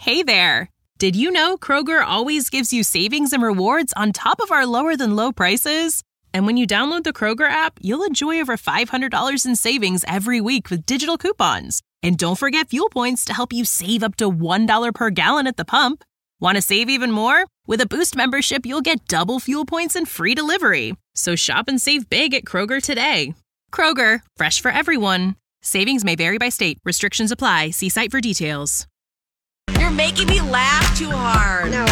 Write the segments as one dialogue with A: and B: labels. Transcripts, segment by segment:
A: Hey there! Did you know Kroger always gives you savings and rewards on top of our lower-than-low prices? And when you download the Kroger app, you'll enjoy over $500 in savings every week with digital coupons. And don't forget fuel points to help you save up to $1 per gallon at the pump. Want to save even more? With a Boost membership, you'll get double fuel points and free delivery. So shop and save big at Kroger today. Kroger, fresh for everyone. Savings may vary by state. Restrictions apply. See site for details.
B: You're making me laugh too hard.
C: No,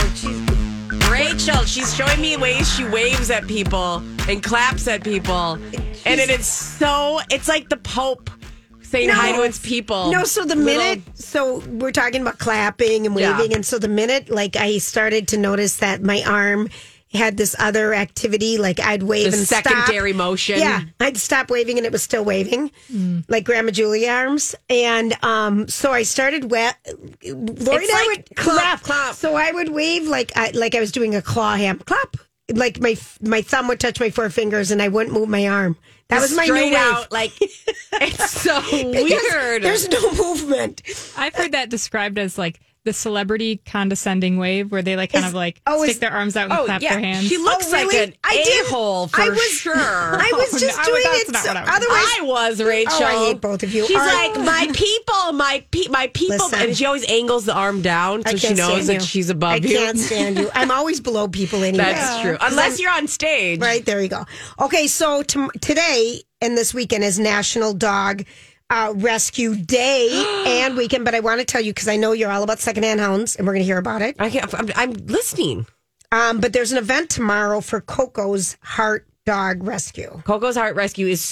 B: Rachel, she's showing me ways she waves at people and claps at people. And it's like the Pope saying hi to its people.
C: No, so so we're talking about clapping and waving. And so the minute, like, I started to notice that my arm had this other activity, like I'd wave and stop.
B: Secondary motion.
C: Yeah, I'd stop waving and it was still waving, like Grandma Julia arms. And so I started Lori and I would clap. So I would wave like I was doing a claw hand clap. Like my thumb would touch my four fingers and I wouldn't move my arm. That was my new wave.
B: Out, like, it's so weird.
C: There's no movement.
D: I've heard that described as like the celebrity condescending wave where they like kind of like stick their arms out and clap their hands.
B: She looks like an a-hole for sure.
C: I was just doing it.
B: I was, Rachel.
C: Oh, I hate both of you.
B: She's like, my people, my people.
C: Listen,
B: and she always angles the arm down so she knows that she's above you.
C: I can't stand you. I'm always below people anyway.
B: That's true. Unless you're on stage.
C: Right, there you go. Okay, so today and this weekend is National Dog Rescue Day and weekend, but I want to tell you because I know you're all about secondhand hounds, and we're going to hear about it.
B: I'm listening.
C: But there's an event tomorrow for Coco's Heart Dog Rescue.
B: Coco's Heart Rescue is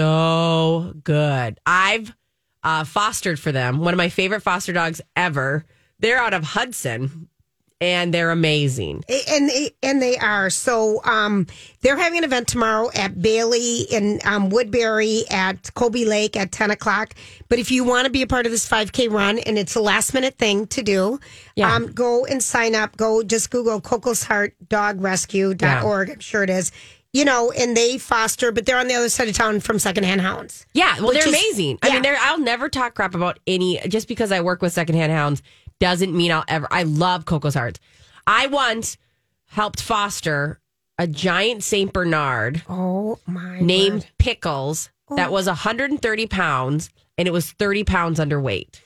B: so good. I've fostered for them. One of my favorite foster dogs ever. They're out of Hudson. And they're amazing.
C: And they are. So they're having an event tomorrow at Bailey in Woodbury at Colby Lake at 10 o'clock. But if you want to be a part of this 5K run, and it's a last minute thing to do, go and sign up. Just Google Coco's Heart Dog Rescue.org. I'm sure it is. You know, and they foster, but they're on the other side of town from secondhand hounds.
B: Yeah, well, they're amazing. I mean, I'll never talk crap about just because I work with secondhand hounds doesn't mean I love Coco's Heart. I once helped foster a giant St. Bernard named Pickles that was 130 pounds and it was 30 pounds underweight.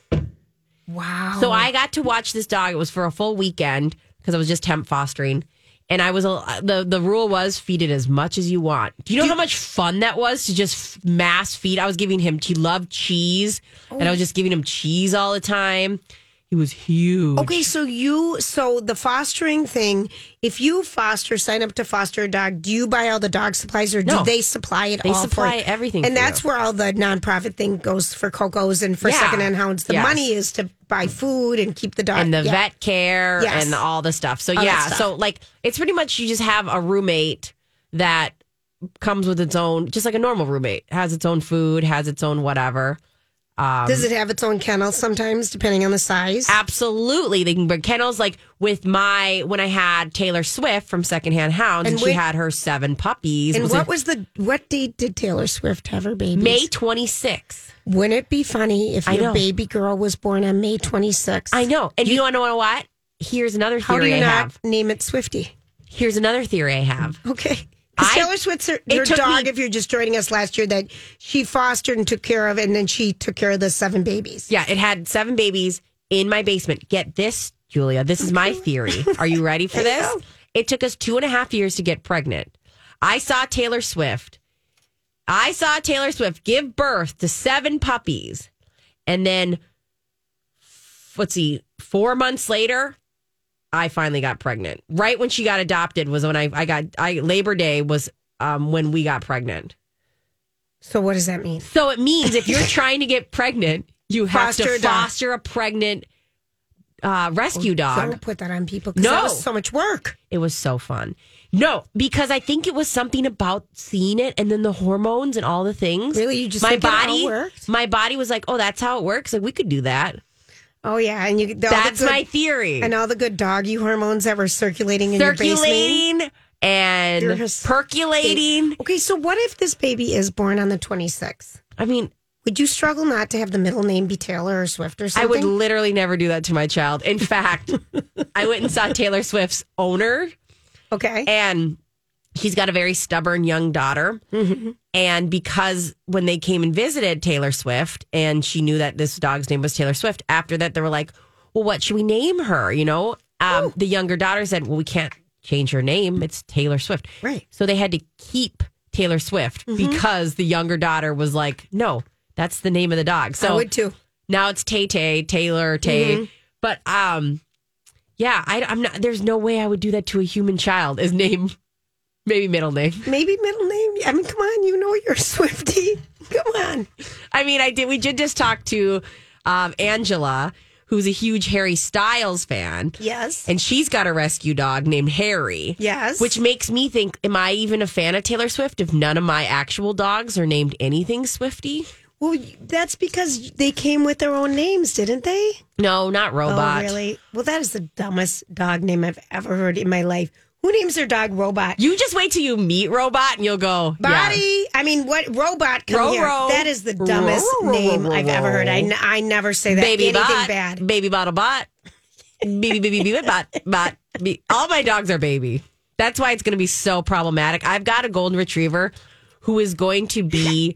C: Wow.
B: So I got to watch this dog. It was for a full weekend because I was just temp fostering. And I was the rule was feed it as much as you want. Do you know how much fun that was to just mass feed? I was giving him, he loved cheese, and I was just giving him cheese all the time. He was huge.
C: Okay, so the fostering thing, if you sign up to foster a dog, do you buy all the dog supplies or do they supply it all?
B: They supply everything.
C: And that's where all the nonprofit thing goes for Coco's and for secondhand hounds. The money is to buy food and keep the dog.
B: And the vet care and all the stuff. So, so like it's pretty much you just have a roommate that comes with its own, just like a normal roommate, has its own food, has its own whatever.
C: Does it have its own kennel sometimes, depending on the size?
B: Absolutely. They can bring kennels. Like when I had Taylor Swift from Secondhand Hounds, and she had her 7 puppies.
C: And what date did Taylor Swift have her babies?
B: May 26th.
C: Wouldn't it be funny if your baby girl was born on May 26th?
B: I know. And you want to know what? Here's another theory
C: How do you
B: I
C: not
B: have.
C: Name it Swiftie?
B: Here's another theory I have.
C: Okay. Taylor Swift's her dog, if you're just joining us last year, that she fostered and took care of, and then she took care of the 7 babies.
B: Yeah, it had 7 babies in my basement. Get this, Julia. This is my theory. Are you ready for this? It took us 2.5 years to get pregnant. I saw Taylor Swift give birth to 7 puppies. And then, 4 months later, I finally got pregnant. Right when she got adopted was when Labor Day was when we got pregnant.
C: So what does that mean?
B: So it means if you're trying to get pregnant, you have to foster a pregnant rescue dog.
C: Don't put that on people because that was so much work.
B: It was so fun. No, because I think it was something about seeing it and then the hormones and all the things.
C: Really? You just think it all worked?
B: My body was like, oh, that's how it works. Like we could do that.
C: Oh, yeah. And
B: that's my theory.
C: And all the good doggy hormones that were circulating in your basement.
B: And percolating.
C: Okay, so what if this baby is born on the 26th?
B: I mean,
C: Would you struggle not to have the middle name be Taylor or Swift or something?
B: I would literally never do that to my child. In fact, I went and saw Taylor Swift's owner.
C: Okay.
B: And she's got a very stubborn young daughter. Mm-hmm. And because when they came and visited Taylor Swift, and she knew that this dog's name was Taylor Swift, after that, they were like, well, what should we name her? You know, the younger daughter said, well, we can't change her name. It's Taylor Swift.
C: Right.
B: So they had to keep Taylor Swift because the younger daughter was like, no, that's the name of the dog. So
C: I would too.
B: Now it's Tay-Tay, Taylor, Tay. Mm-hmm. But, yeah, I'm not. There's no way I would do that to a human child. His name, maybe middle name.
C: Maybe middle name. I mean, come on, you know you're a Swiftie. Come on.
B: I mean, we did just talk to Angela, who's a huge Harry Styles fan.
C: Yes.
B: And she's got a rescue dog named Harry.
C: Yes.
B: Which makes me think, am I even a fan of Taylor Swift if none of my actual dogs are named anything Swiftie?
C: Well, that's because they came with their own names, didn't they?
B: No, not Robot.
C: Oh, really? Well, that is the dumbest dog name I've ever heard in my life. Who names their dog Robot?
B: You just wait till you meet Robot and you'll go,
C: Body.
B: Yeah.
C: I mean, what? Robot, come here. That is the dumbest name I've ever heard. I never say that.
B: Baby
C: anything
B: bot,
C: bad.
B: Baby bottle bot. Baby bot. All my dogs are baby. That's why it's going to be so problematic. I've got a golden retriever who is going to be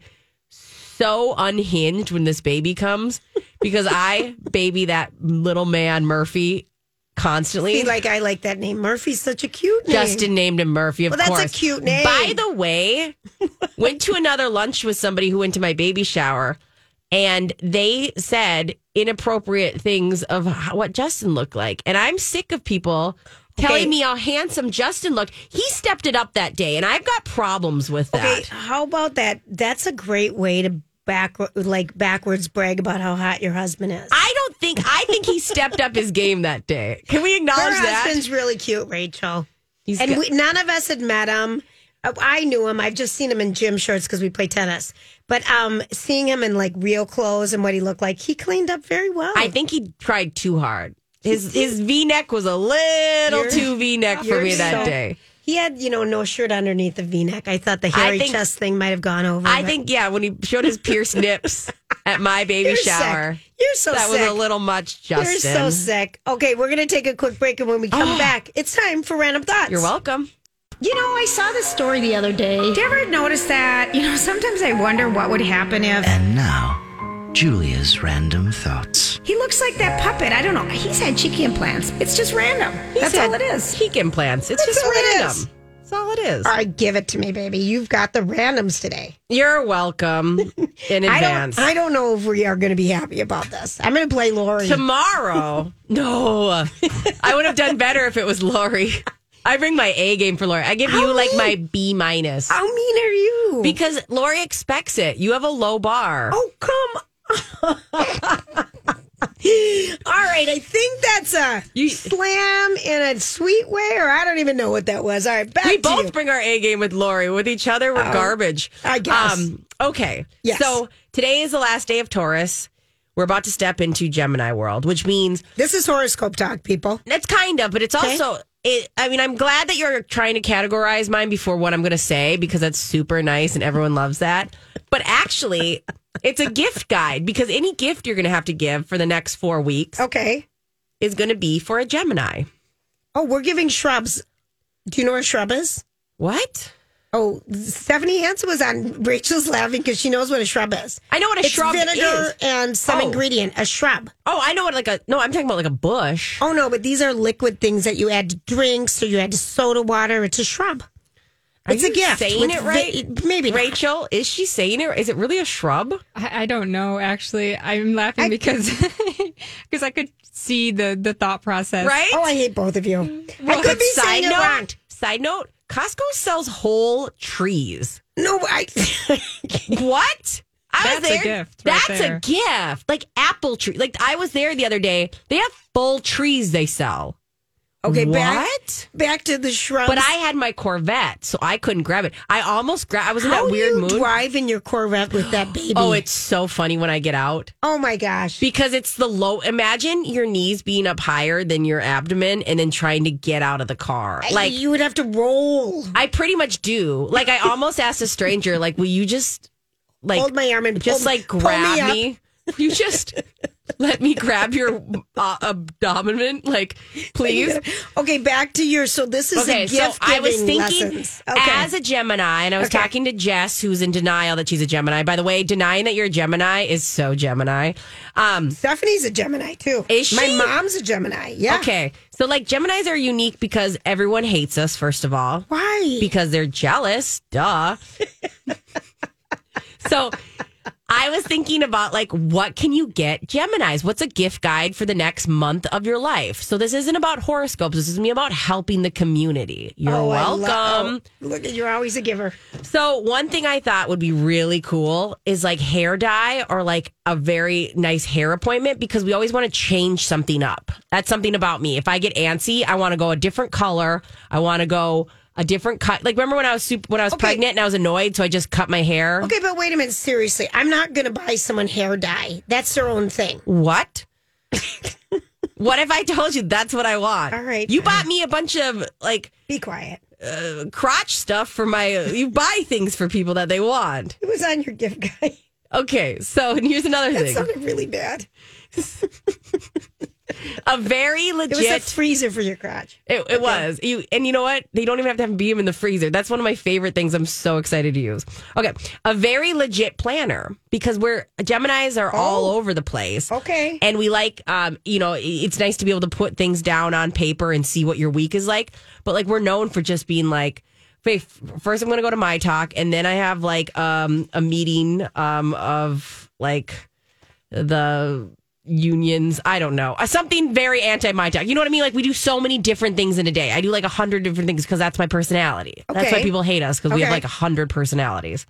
B: so unhinged when this baby comes because I baby that little man Murphy constantly.
C: I like that name. Murphy's such a cute name.
B: Justin named him Murphy, of course.
C: That's a cute name.
B: By the way, went to another lunch with somebody who went to my baby shower, and they said inappropriate things of what Justin looked like. And I'm sick of people telling me how handsome Justin looked. He stepped it up that day, and I've got problems with that.
C: Okay, how about that? That's a great way to backwards brag about how hot your husband is.
B: I think he stepped up his game that day. Can we acknowledge
C: Her
B: that?
C: husband's really cute, Rachel. None of us had met him. I knew him. I've just seen him in gym shorts because we play tennis. But seeing him in real clothes and what he looked like, he cleaned up very well.
B: I think he tried too hard. His V-neck was a little too V-neck for me that day.
C: He had, no shirt underneath the V-neck. I thought the hairy chest thing might have gone over.
B: I think, when he showed his pierced nips at my baby shower.
C: Sick. You're so
B: that
C: sick.
B: That was a little much, Justin.
C: You're so sick. Okay, we're going to take a quick break, and when we come back, it's time for Random Thoughts.
B: You're welcome.
E: I saw this story the other day.
F: Did you ever notice that? Sometimes I wonder what would happen if...
G: And now, Julia's Random Thoughts.
F: He looks like that puppet. I don't know. He's had cheek implants. It's just random. That's all it is.
B: Cheek implants. It's just random. That's all it is.
C: All right, give it to me, baby. You've got the randoms today.
B: You're welcome in advance.
C: I don't know if we are going to be happy about this. I'm going to play Lori.
B: Tomorrow? No. I would have done better if it was Lori. I bring my A game for Lori. I give you my B-.
C: How mean are you?
B: Because Lori expects it. You have a low bar.
C: Oh, come on. All right, I think that's a slam in a sweet way, or I don't even know what that was. All right, back to you.
B: We both bring our A game with Lori. With each other, we're garbage.
C: I guess.
B: Okay.
C: Yes.
B: So today is the last day of Taurus. We're about to step into Gemini world, which means...
C: This is horoscope talk, people.
B: It's kind of, but it's also... I'm glad that you're trying to categorize mine before what I'm going to say, because that's super nice and everyone loves that. But actually, it's a gift guide, because any gift you're going to have to give for the next 4 weeks is going to be for a Gemini.
C: Oh, we're giving shrubs. Do you know what a shrub is?
B: What?
C: Oh, Stephanie Hansen was on. Rachel's laughing because she knows what a shrub is.
B: I know what a shrub is.
C: It's vinegar and some ingredient. A shrub.
B: Oh, I know what I'm talking about a bush.
C: Oh, no, but these are liquid things that you add to drinks or you add to soda water. It's a shrub. It's a gift.
B: Saying it right?
C: Maybe not.
B: Rachel, is she saying it? Is it really a shrub?
D: I don't know, actually. I'm laughing because I could see the thought process.
B: Right?
C: Oh, I hate both of you.
B: Well,
C: I could be saying it wrong.
B: Side note, Costco sells whole trees.
C: No,
B: What?
D: That's a gift. Right
B: That's a gift. Like apple tree. Like I was there the other day. They have full trees they sell.
C: Okay,
B: what?
C: Back to the shrubs.
B: But I had my Corvette, so I couldn't grab it. I almost grabbed. I was in
C: How
B: that weird
C: do
B: mood.
C: you drive in your Corvette with that baby?
B: Oh, it's so funny when I get out.
C: Oh my gosh!
B: Because it's the low. Imagine your knees being up higher than your abdomen, and then trying to get out of the car. Like
C: you would have to roll.
B: I pretty much do. Like I almost asked a stranger, like, "Will you just like
C: hold my arm and
B: just like grab me. You just let me grab your abdomen, like, please.
C: Okay, back to your. So this is a gift.
B: So I was thinking
C: okay.
B: as a Gemini, and I was talking to Jess, who's in denial that she's a Gemini. By the way, denying that you're a Gemini is so Gemini.
C: Stephanie's a Gemini too.
B: Is she?
C: My mom's a Gemini. Yeah.
B: Okay, so like Geminis are unique because everyone hates us. First of all,
C: why?
B: Because they're jealous. Duh. So I was thinking about like, what can you get Geminis? What's a gift guide for the next month of your life? So this isn't about horoscopes. This is me about helping the community. You're welcome.
C: Look, you're always a giver.
B: So one thing I thought would be really cool is like hair dye or like a very nice hair appointment, because we always want to change something up. That's something about me. If I get antsy, I want to go a different color. I want to go a different cut. Like, remember when I was pregnant and I was annoyed, so I just cut my hair?
C: Okay, but wait a minute. Seriously, I'm not going to buy someone hair dye. That's their own thing.
B: What? What if I told you that's what I want?
C: All right.
B: You bought me a bunch of, like...
C: Be quiet.
B: Crotch stuff for my... You buy things for people that they want.
C: It was on your gift guide.
B: Okay, so here's another thing.
C: That sounded really bad.
B: A very legit...
C: It was a freezer for your crotch.
B: It was. And you know what? They don't even have to have beam in the freezer. That's one of my favorite things. I'm so excited to use. Okay. A very legit planner, because Geminis are all over the place.
C: Okay.
B: And we like, it's nice to be able to put things down on paper and see what your week is like. But like, we're known for just being like, first I'm going to go to My Talk, and then I have like a meeting of like the unions. I don't know. Something very anti-My Talk. You know what I mean? Like, we do so many different things in a day. I do like 100 different things because that's my personality. That's why people hate us, because we have like 100 personalities.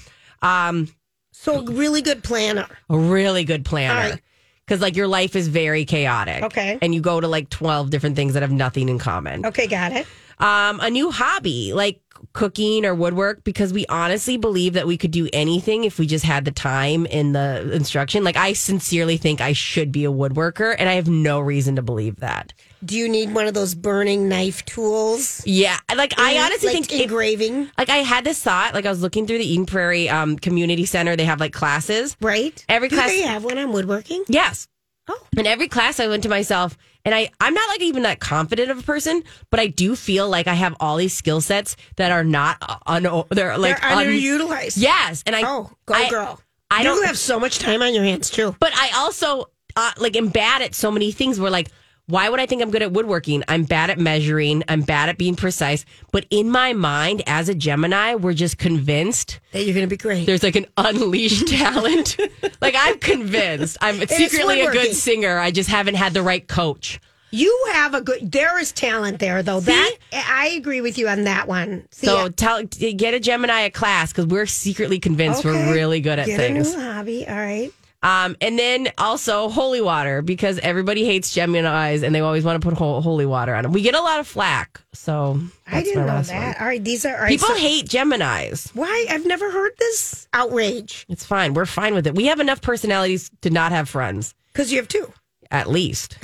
C: So really good planner.
B: A really good planner. Because like your life is very chaotic.
C: Okay.
B: And you go to like 12 different things that have nothing in common.
C: Okay, got it.
B: A new hobby, like cooking or woodwork, because we honestly believe that we could do anything if we just had the time and the instruction. Like, I sincerely think I should be a woodworker, and I have no reason to believe that.
C: Do you need one of those burning knife tools?
B: Yeah. Like, I honestly think
C: engraving.
B: Like, I had this thought, like, I was looking through the Eden Prairie Community Center. They have like classes.
C: Right.
B: Every class.
C: Do they have one on woodworking?
B: Yes.
C: Oh.
B: And every class I went to myself, and I'm not like even that confident of a person, but I do feel like I have all these skill sets that are not they're
C: underutilized.
B: Yes, and
C: go girl.
B: You
C: have so much time on your hands too.
B: But I also am bad at so many things. Where like, why would I think I'm good at woodworking? I'm bad at measuring. I'm bad at being precise. But in my mind, as a Gemini, we're just convinced
C: that you're going to be great.
B: There's like an unleashed talent. Like, I'm convinced. I'm secretly a good singer. I just haven't had the right coach.
C: You have there is talent there, though. See? I agree with you on that one. See,
B: so get a Gemini a class, because we're secretly convinced we're really good at things.
C: Get a new hobby. All right.
B: And then also holy water, because everybody hates Geminis and they always want to put holy water on them. We get a lot of flack. So
C: I didn't know that. All right. These are
B: people hate Geminis.
C: Why? I've never heard this outrage.
B: It's fine. We're fine with it. We have enough personalities to not have friends.
C: Because you have two.
B: At least.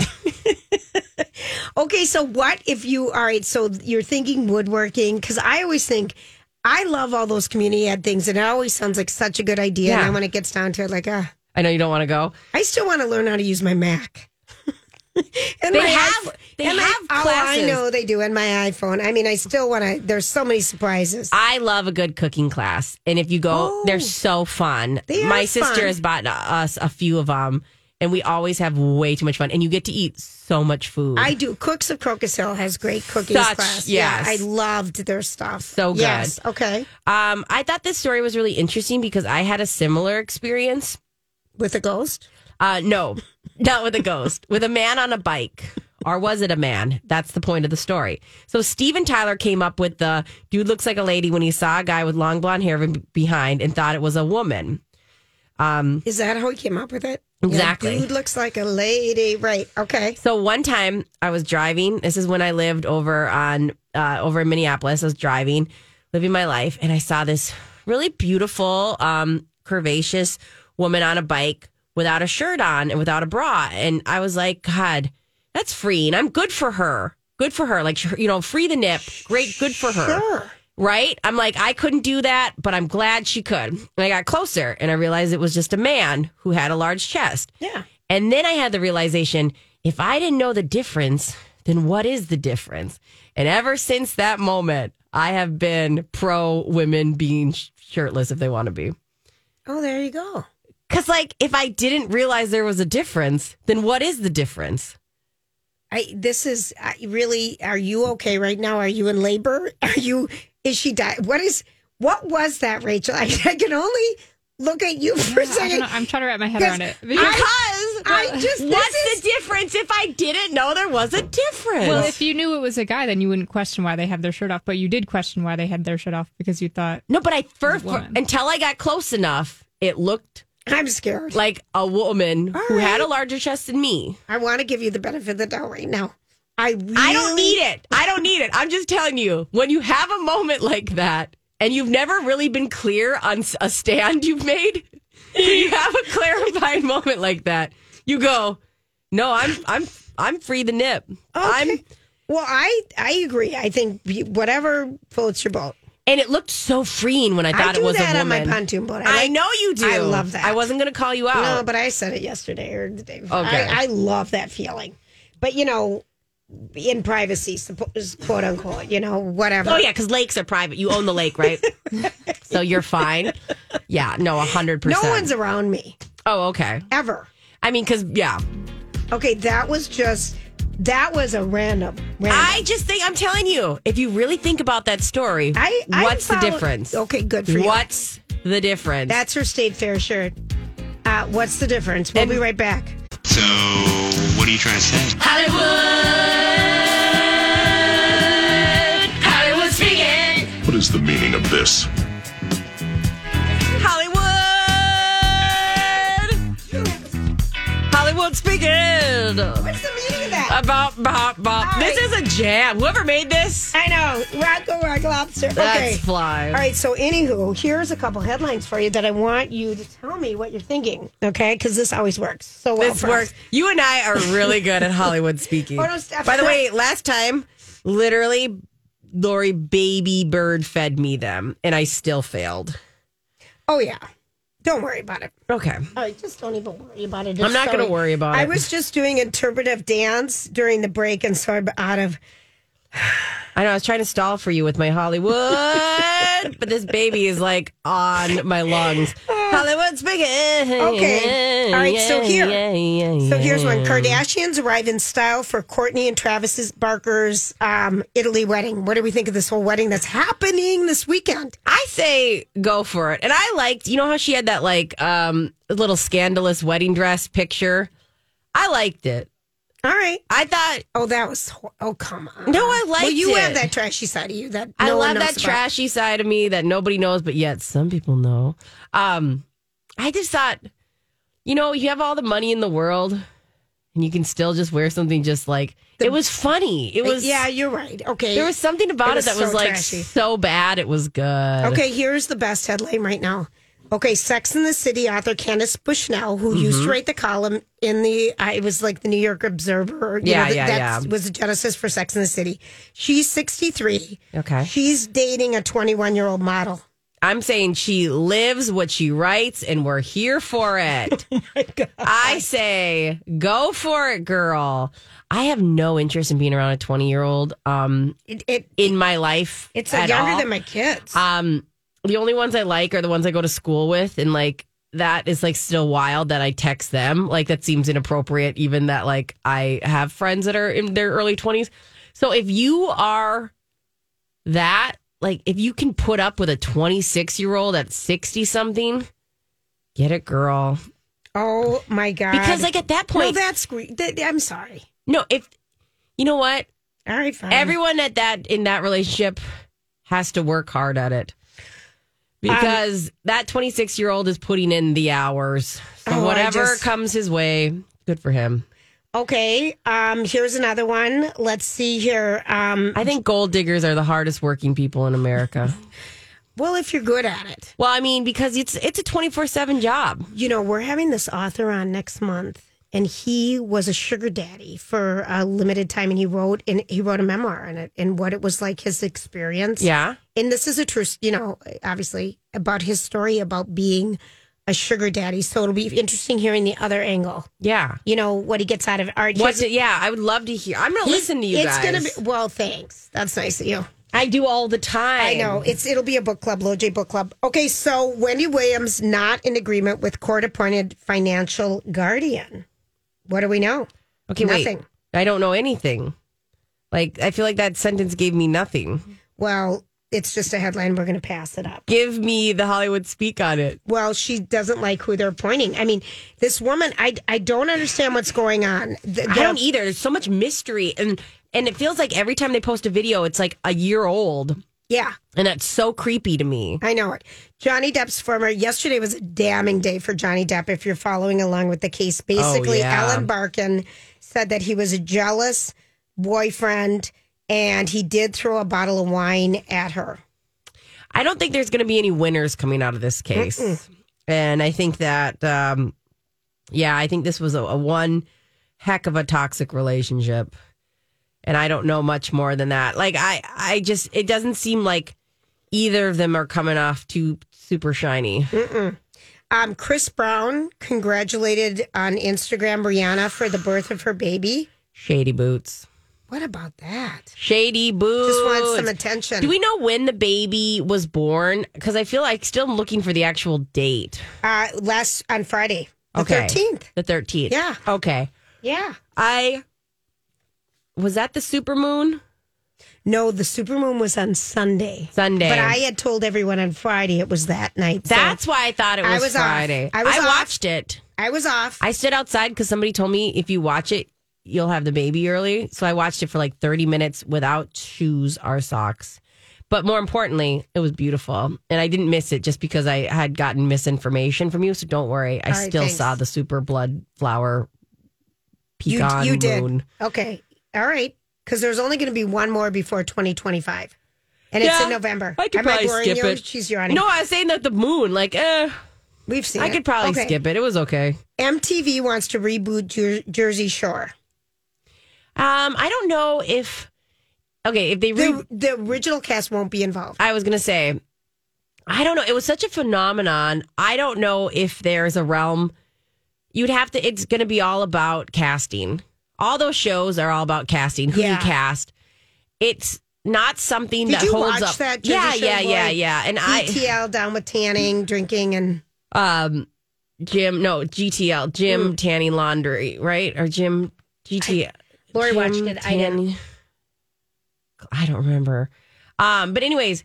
C: Okay. So what if so you're thinking woodworking? Because I always think, I love all those community ed things, and it always sounds like such a good idea. And then when it gets down to it, like,
B: I know you don't want to go.
C: I still want to learn how to use my Mac. And
B: they have classes.
C: I know they do, and my iPhone. I mean, I still want to. There's so many surprises.
B: I love a good cooking class, and if you go, they're so fun. My sister has bought us a few of them, and we always have way too much fun. And you get to eat so much food.
C: I do. Cooks of Crocus Hill has great cooking class.
B: Yes.
C: Yeah, I loved their stuff.
B: So good.
C: Yes. Okay.
B: I thought this story was really interesting because I had a similar experience.
C: With a ghost?
B: No, not with a ghost. With a man on a bike. Or was it a man? That's the point of the story. So Steven Tyler came up with the dude looks like a lady when he saw a guy with long blonde hair behind and thought it was a woman.
C: Is that how he came up with it?
B: Exactly.
C: Yeah, dude looks like a lady. Right. Okay.
B: So one time I was driving. This is when I lived over in Minneapolis. I was driving, living my life, and I saw this really beautiful, curvaceous woman on a bike without a shirt on and without a bra. And I was like, God, that's freeing. I'm good for her. Good for her. Like, free the nip. Great. Good for her.
C: Sure.
B: Right? I'm like, I couldn't do that, but I'm glad she could. And I got closer and I realized it was just a man who had a large chest.
C: Yeah.
B: And then I had the realization, if I didn't know the difference, then what is the difference? And ever since that moment, I have been pro women being shirtless if they want to be.
C: Oh, there you go.
B: Because, like, if I didn't realize there was a difference, then what is the difference?
C: Are you okay right now? Are you in labor? Is she dying? What was that, Rachel? I can only look at you for a second.
D: I'm trying to wrap my head around it.
B: What's the difference if I didn't know there was a difference?
D: Well, if you knew it was a guy, then you wouldn't question why they have their shirt off. But you did question why they had their shirt off because you thought...
B: No, but until I got close enough, it looked...
C: I'm scared.
B: Like a woman who had a larger chest than me.
C: I want to give you the benefit of the doubt right now. I
B: don't need it. I'm just telling you, when you have a moment like that and you've never really been clear on a stand you've made, you have a clarifying moment like that, you go, no, I'm free the nip.
C: Okay. Well, I agree. I think whatever floats your boat.
B: And it looked so freeing when I thought it was a woman.
C: I do that on my pontoon boat.
B: I know you do.
C: I love that.
B: I wasn't going to call you out.
C: No, but I said it yesterday or the day before.
B: Okay.
C: I love that feeling. But, in privacy, quote unquote, whatever.
B: Oh, yeah, because lakes are private. You own the lake, right? So you're fine. Yeah, no, 100%.
C: No one's around me.
B: Oh, okay.
C: Ever.
B: I mean, because, yeah.
C: Okay, that was a random.
B: I just think, I'm telling you, if you really think about that story, what's the difference?
C: Okay, good for you.
B: What's the difference?
C: That's her State Fair shirt. What's the difference? We'll be right back.
H: So, what are you trying to say?
B: Hollywood speaking.
I: What is the meaning of this?
B: Hollywood speaking.
C: What's the meaning of that?
B: Bop. This is a jam. Whoever made this.
C: I know. Rock Lobster.
B: That's
C: okay.
B: fly.
C: All right. So, anywho, here's a couple headlines for you that I want you to tell me what you're thinking. Okay? Because this always works so well.
B: This works. You and I are really good at Hollywood speaking.
C: Oh, no, Steph.
B: By the way, last time, literally, Lori baby bird fed me them, and I still failed.
C: Oh, yeah. Don't worry about it.
B: Okay.
C: All right, just don't even worry about it.
B: I'm not going to worry about it.
C: I was just doing interpretive dance during the break, and so I'm out of...
B: I know, I was trying to stall for you with my Hollywood, but this baby is like on my lungs. Hollywood speaking.
C: Okay. All right, so here's one. Kardashians arrive in style for Kourtney and Travis Barker's Italy wedding. What do we think of this whole wedding that's happening this weekend?
B: I say go for it. And I liked, how she had that little scandalous wedding dress picture? I liked it.
C: All right.
B: I thought...
C: come on.
B: No, I liked it.
C: Well, you have that trashy side of you that
B: I love that trashy side of me that nobody knows, but yet some people know. I just thought, you have all the money in the world and you can still just wear something just like... It was funny. It was...
C: Yeah, you're right. Okay.
B: There was something about it that was
C: trashy.
B: So bad it was good.
C: Okay, here's the best headline right now. Okay, Sex and the City author Candace Bushnell, who used to write the column in it was like the New York Observer. That was the genesis for Sex and the City. She's 63.
B: Okay.
C: She's dating a 21-year-old model.
B: I'm saying she lives what she writes, and we're here for it.
C: Oh, my God.
B: I say, go for it, girl. I have no interest in being around a 20-year-old in my life.
C: It's younger than my kids.
B: The only ones I like are the ones I go to school with, and that is still wild that I text them. That seems inappropriate, even that I have friends that are in their early 20s. So if you are that, if you can put up with a 26-year-old at 60 something, get it, girl.
C: Oh my God!
B: Because at that point,
C: no, that's great. I'm sorry.
B: No, you know what?
C: All right, fine.
B: Everyone in that relationship has to work hard at it. Because that 26-year-old is putting in the hours. So whatever comes his way, good for him.
C: Okay. Here's another one. Let's see here.
B: I think gold diggers are the hardest working people in America.
C: Well, if you're good at it.
B: Well, I mean, because it's a 24/7 job.
C: We're having this author on next month. and he was a sugar daddy for a limited time, and he wrote a memoir in it and what it was like, his experience.
B: Yeah.
C: And this is a true, obviously about his story about being a sugar daddy. So it'll be interesting hearing the other angle.
B: Yeah.
C: What he gets out of art.
B: I would love to hear. I'm going to listen to you guys.
C: It's going to be, well, thanks. That's nice of you.
B: I do all the time.
C: I know. It'll be a book club, Low J Book Club. Okay, so Wendy Williams not in agreement with court-appointed financial guardian. What do we know?
B: Okay,
C: nothing.
B: Wait. I don't know anything. I feel like that sentence gave me nothing.
C: Well, it's just a headline. We're going to pass it up.
B: Give me the Hollywood speak on it.
C: Well, she doesn't like who they're appointing. I mean, this woman, I don't understand what's going on.
B: I don't either. There's so much mystery. And it feels like every time they post a video, it's like a year old.
C: Yeah.
B: And that's so creepy to me.
C: I know it. Johnny Depp's yesterday was a damning day for Johnny Depp, if you're following along with the case. Basically, Ellen Barkin said that he was a jealous boyfriend and he did throw a bottle of wine at her.
B: I don't think there's going to be any winners coming out of this case. Mm-mm. And I think that, I think this was a one heck of a toxic relationship. And I don't know much more than that. It doesn't seem like either of them are coming off too super shiny.
C: Chris Brown congratulated on Instagram Rihanna for the birth of her baby.
B: Shady boots.
C: What about that?
B: Shady boots.
C: Just want some attention.
B: Do we know when the baby was born? Because I feel like still looking for the actual date.
C: On Friday. The 13th.
B: The 13th.
C: Yeah.
B: Okay.
C: Yeah.
B: Was that the supermoon?
C: No, the supermoon was on Sunday.
B: But
C: I had told everyone on Friday it was that night.
B: That's why I thought it was Friday.
C: I
B: watched it.
C: I was off.
B: I stood outside because somebody told me if you watch it, you'll have the baby early. So I watched it for 30 minutes without shoes or socks. But more importantly, it was beautiful. And I didn't miss it just because I had gotten misinformation from you. So don't worry. I still saw the super blood flower pecan
C: you did.
B: moon.
C: Okay. All right. Because there's only going to be one more before 2025. And it's in November.
B: I could probably skip it.
C: She's yawning.
B: No, I was saying that the moon,
C: we've seen it.
B: I could probably skip it. It was okay.
C: MTV wants to reboot Jersey Shore.
B: I don't know if they
C: the original cast won't be involved.
B: I was going to say, I don't know. It was such a phenomenon. I don't know if there's a realm. It's going to be all about casting. All those shows are all about casting. Who you cast. It's not something that holds up.
C: That Jersey Shore
B: yeah. And
C: GTL down with tanning, drinking, and
B: GTL, tanning laundry, right? Or Jim GTL.
E: Lori watched it. I
B: don't remember. But anyways,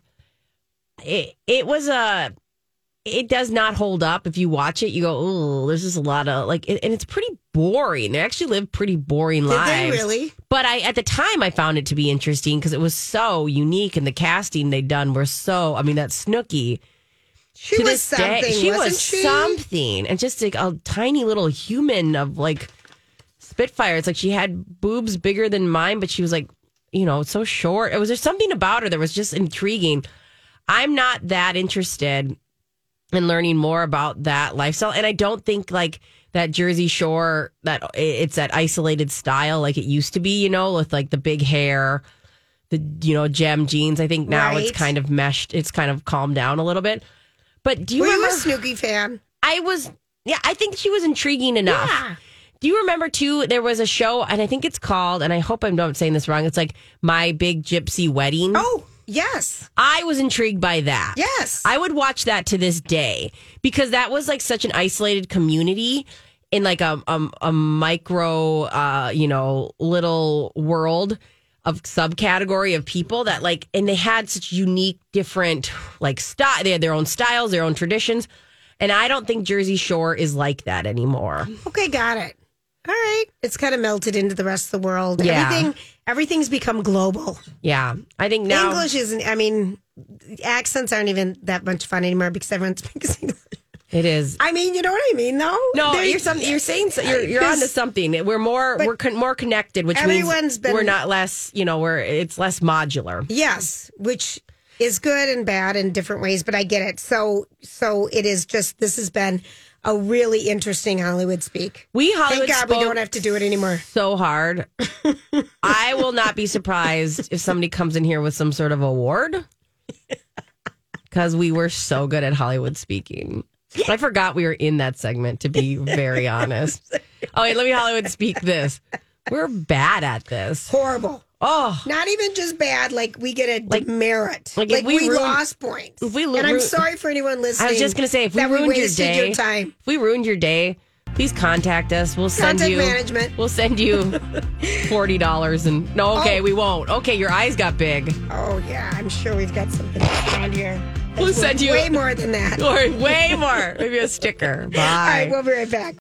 B: it does not hold up. If you watch it, you go, oh, there's just a lot of and it's pretty boring. They actually live pretty boring lives.
C: Did they really?
B: But at the time, I found it to be interesting because it was so unique and the casting they'd done were so, that Snooki.
C: She was something,
B: she was something. And just a tiny little human of Spitfire. It's like she had boobs bigger than mine, but she was so short. It was just something about her that was just intriguing. I'm not that interested in learning more about that lifestyle. And I don't think that Jersey Shore, that it's that isolated style like it used to be, with the big hair, the, gem jeans. I think now it's kind of meshed. It's kind of calmed down a little bit. But do you remember?
C: Were you a Snooki fan?
B: I was. Yeah, I think she was intriguing enough. Yeah. Do you remember, too, there was a show, and I think it's called, and I hope I'm not saying this wrong, it's My Big Gypsy Wedding.
C: Oh, yes.
B: I was intrigued by that.
C: Yes.
B: I would watch that to this day, because that was such an isolated community in a micro, little world of subcategory of people that and they had such unique, different, style. They had their own styles, their own traditions. And I don't think Jersey Shore is like that anymore.
C: Okay, got it. All right. It's kind of melted into the rest of the world.
B: Yeah.
C: Everything's become global.
B: Yeah. I think now
C: English isn't, accents aren't even that much fun anymore because everyone speaks English.
B: It is.
C: You know what I mean, though?
B: No, you're saying you're onto something. We're more connected, which means we're not less, it's less modular.
C: Yes, which is good and bad in different ways, but I get it. So it is just, this has been a really interesting Hollywood Speak.
B: Thank
C: God we don't have to do it anymore.
B: So hard. I will not be surprised if somebody comes in here with some sort of award because we were so good at Hollywood Speaking. I forgot we were in that segment, to be very honest. Oh, wait, let me Hollywood Speak this. We're bad at this.
C: Horrible.
B: Oh,
C: not even just bad. Like we get a demerit. Like we lost points. And I'm sorry for anyone listening.
B: I was just going to say, if we ruined your day,
C: time.
B: if we ruined your day, please contact us. We'll send
C: Contact
B: you
C: management.
B: We'll send you $40 and we won't. Okay, your eyes got big.
C: Oh yeah, I'm sure we've got something around here.
B: We'll send you
C: way more than that.
B: Or way more. Maybe a sticker. Bye.
C: All right, we'll be right back.